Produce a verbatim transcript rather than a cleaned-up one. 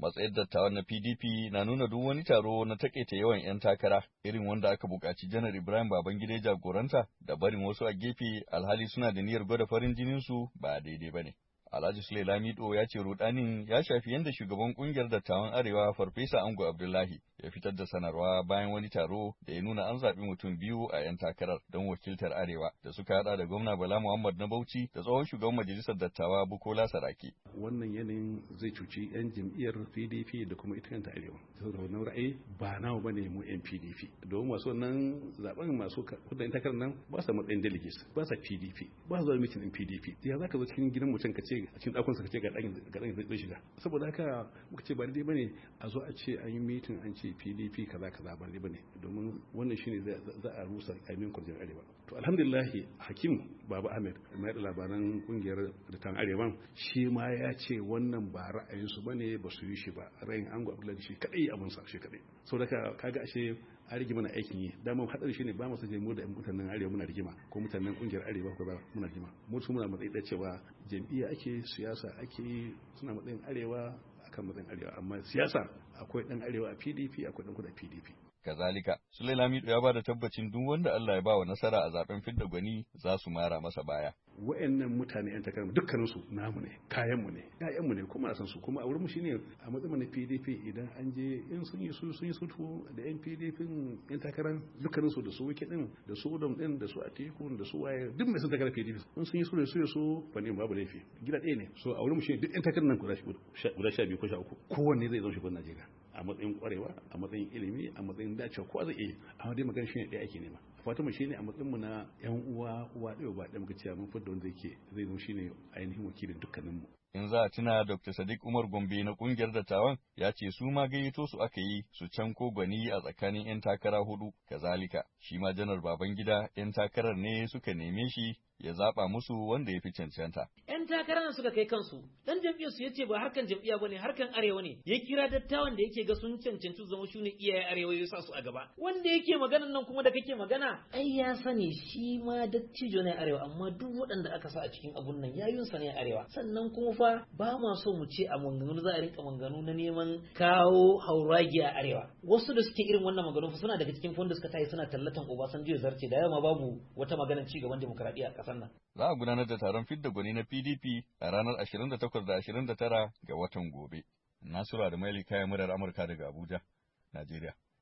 Matsayar dattawan na P D P na nuna duk wani taro na takaita yawan 'yan takara irin wanda aka buƙaci Janar Ibrahim Babangida jagoranta da barin wasu a gefe alhali suna da niyyar gwada farin jininsu ba daidai ba ne. Alhaji Sule Lamido ya ce rudanin ya shafi yadda shugaban kungiyar dattawan Arewa Farfesa Ango Abdullahi ya fitar da sanarwa bayan wani taro da ya nuna an zaɓi mutum biyu a 'yan takarar don wakiltar Arewa da suka hada da gwamna Bala Muhammad na Bauchi da tsohon shugaban majalisar dattawa Bukola Saraki. Wannan yanayin zai cuci 'yan jam'iyyar P D P da kuma ita kanta Arewa. Saboda wannan ra'ayi ba nawa bane mu 'yan P D P. Domin masu wannan zaben masu kudin takarar nan ba sa matsayin delegates, ba sa P D P, ba sa zuwa mitin P D P. Ya zaka zo cikin gidan mutum ka ce a cikin ɗakon sa kace ga ɗan ga ɗan zai shiga. Saboda haka muka ce ba daidai bane a zo a ce an yi mitin an ce P D P kaza kaza ba daidai bane domin wannan shine za a rusa ainihin kurjin Arewa. To alhamdulillah Hakim Baba Ahmed mai da labaran kungiyar dattawan Arewa shi ma ya ce wannan ba ra'ayinsu bane ba su yi shi ba ra'ayin Ango Abdullahi shi kadai abun sa shi kadai. Saboda haka kaga ashe a rigi mana aikin yi dama hadari shine ba mu saje mu da mutanen Arewa muna rigima ko mutanen kungiyar Arewa ko ba muna rigima mu su muna matsayi da cewa jam'iyya ake siyasa ake suna matsayin Arewa akan matsayin Arewa amma siyasa akwai dan Arewa a P D P akwai dan kudu a P D P. Kazalika, Sule Lamido ya ba da tabbacin duk wanda Allah ya ba wa nasara a zaben fidda gwani za su mara masa baya. Wa'annan mutane yan takarar dukkanin su namu ne, kayan mu ne, ƴaƴan mu ne kuma san su kuma a wurin mu shine a matsayin na P D P idan an je in sun yi su sun yi sutu da yan P D P yan takarar dukkanin su da su wike din da su Udom din da su Atiku da su waye duk mai sun takarar P D P in sun yi su da su su fa ne babu laifi. Gida ɗaya ne. So a wurin mu shine duk yan takarar nan guda sha biyu ko sha uku kowanne zai zama shugaban Najeriya. A matsayin kwarewa a matsayin ilimi a matsayin dacewa ko zai iya amma dai magana shine ɗaya ake nema fatan mu shine a matsayin mu na yan uwa uwa ɗaya ba ɗaya muka ce mun fadda wanda yake zai zama shine ainihin wakilin dukkanin mu. In za a tuna Doctor Sadiq Umar Gombe na kungiyar dattawan ya ce su ma gayyato su aka yi su can ko gwani a tsakanin 'yan takara hudu. Kazalika, shi ma Janar Babangida 'yan takarar ne suka neme shi ya zaba musu wanda ya fi cancanta. 'Yan takarar suka kai kansu, dan jam'iyyar su yace ba harkan jam'iyya bane, harkan Arewa ne. Ya kira dattawan da yake ga sun cancanci zama shune iyaye Arewa ya sa su a gaba. Wanda yake maganan nan kuma da kake magana, ai ya sani shi ma dattijo ne Arewa amma duk waɗanda aka sa a cikin abun nan yayunsa ne Arewa. Sannan kuma fa ba ma so mu ce a maganganu za a rinka maganganu na neman kawo hauragi a Arewa. Wasu da suke irin wannan maganganu suna daga cikin fonda suka tayi suna tallatan Obasanjo ya zarce da yawa babu wata maganar ci gaban demokradiyya a ƙasar nan. Za a gudanar da taron fidda gwani na P D P a ranar ashirin da takwas da ashirin da tara ga watan gobe. Nasiru da Maili kayan murar Amurka daga Abuja, Najeriya.